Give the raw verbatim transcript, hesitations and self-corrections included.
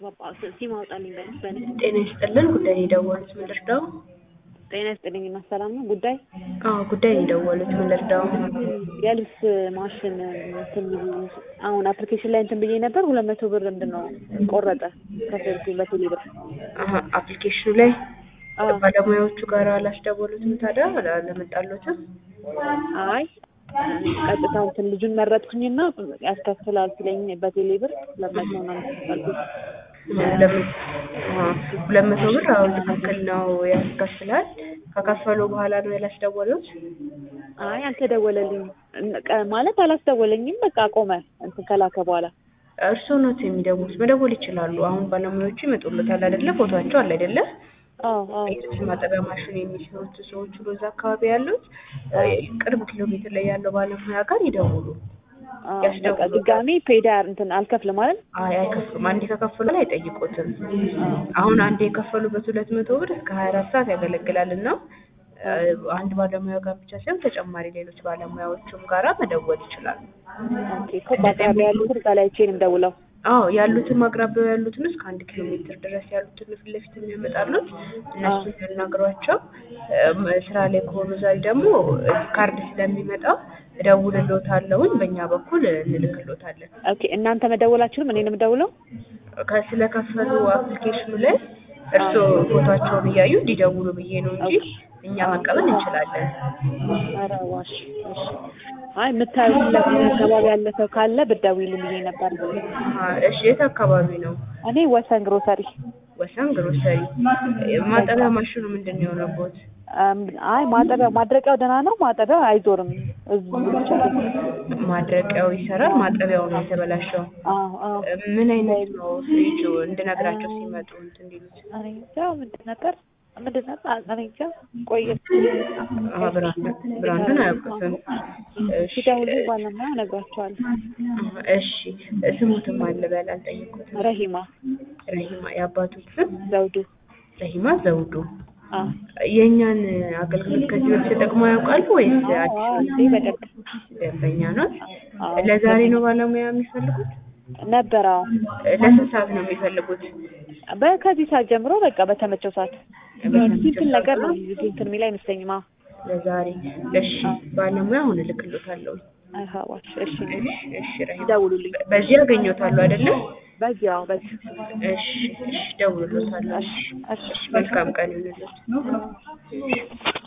ሲም አውጣልኝ በል ጤና ይስጥልን ጉዳይ የደወሉት ምን ልርዳው? ጤና ይስጥልኝ እና ሰላም ነው ጉዳይ? አዎ ጉዳይ የደወሉት ምን ልርዳው? የልብስ ማሽን እንትን አሁን አፕሊኬሽን ላይ እንትን ብዬ ነበር ሁለት መቶ ብር ምንድነው ቆረጠ ከፈልኩ በቴሌ ብር። አሃ አፕሊኬሽኑ ላይ ባለሙያዎቹ ጋር አላስደወሉትም ታዲያ አላመጣሉትም? አይ ቀጥታ እንትን ልጁን መረጥኩኝና ያስከፍላል ሲለኝ በቴሌ ብር ለመቶ ነው ያስከፈልኩት። ሁለት መቶ ብር አሁን ትክክል ነው ያስከፍላል። ከከፈሉ በኋላ ነው ያላስደወሉት? አይ አልተደወለልኝም ማለት አላስደወለኝም በቃ ቆመ እንትን ከላከ በኋላ። እርስዎ ነው የሚደውሉት? መደወል ይችላሉ። አሁን ባለሙያዎቹ ይመጡልታል አይደለ? ፎቶአቸው አለ አይደለ? አዎ አዎ የልብስ ማጠቢያ ማሽን የሚሰሩት ሰዎች በዛ አካባቢ ያሉት ቅርብ ኪሎ ሜትር ላይ ያለው ባለሙያ ጋር ይደውሉ። በቃ ድጋሚ ፔዳር እንትን አልከፍልም ማለት? አይ አይከፍሉም። አንዴ ከከፈሉ ላይ አይጠይቁትም። አሁን አንዴ የከፈሉበት ሁለት መቶ ብር እስከ ሀያ አራት ሰዓት ያገለግላልና አንድ ባለሙያ ጋር ብቻ ሳይሆን ተጨማሪ ሌሎች ባለሙያዎችም ጋራ መደወል ይችላሉ። ኦኬ ከባታቢ ያሉት ካላይቼን እንደውለው አዎ ያሉትን ማቅረቢያው ያሉትን እስከ አንድ ኪሎ ሜትር ድረስ ያሉትን ፊት ለፊት የሚያመጣሉት እነሱን ያናግሯቸው። ስራ ላይ ከሆኑ ዛሬ ደግሞ ካርድ ስለሚመጣ እደውልልዎታለሁኝ በእኛ በኩል እንልክልዎታለን። ኦኬ እናንተ መደወላችሁም እኔ ነው የምደውለው? ስለከፈሉ አፕሊኬሽኑ ላይ እርስዎ ፎቶአቸውን እያዩ እንዲደውሉ ብዬ ነው እንጂ እኛ መቀበል እንችላለን። ኧረ ዋሽ እሺ አይ የምታዩት አካባቢ ያለ ሰው ካለ ብትደውይልኝ ብዬ ነበር። እሺ የት አካባቢ ነው? እኔ ወሰን ግሮሰሪ። ወሰን ግሮሰሪ። ማጠቢያ ማሽኑ ምንድን ነው የሆነቦት? አይ ማጠቢያው ማድረቂያው ደህና ነው ማጠቢያው አይዞርም እዚህ ብቻ ማድረቂያው ይሰራል ማጠቢያው ነው የተበላሸው። አዎ አዎ ምን አይነት ነው ፍሪጁ እንድነግራቸው ሲመጡ እንትን እንዲሉት? እኔ እንጃ ምንድን ነበር ምንድን ነበር እኔ እንጃ ቆየ ብራንዱን አያውቁትም። ሲደውሉ ባለሙያ እነግራቸዋለሁ። እሺ ስሙትም አለ በል አልጠየኩትም። ረሂማ ረሂማ የአባቱት ስም? ዘውዱ ረሂማ ዘውዱ። የእኛን አገልግሎት ከዚህ በፊት ተጠቅመው ያውቃሉ ወይስ አዲስ ነው? በደንብ ደንበኛ ነው። ለዛሬ ነው ባለሙያ የሚፈልጉት? ነበር አዎ። ለስንት ሰዓት ነው የሚፈልጉት? በከዚህ ሰዓት ጀምሮ በቃ በተመቸው ሰዓት ሲምፕል ነገር ነው እንትን የሚል አይመስለኝም። አዎ ለዛሬ እሺ ባለሙያ አሁን እልክልዎታለሁ። አይሃዋሽ እሺ እሺ ረሂማ ደውሉልኝ። በዚህ ያገኘዎታል አይደለ? በዚህ አዎ በዚህ እሺ እሺ ደውሉልዎታል። እሺ መልካም ቀን ይሁንልዎት።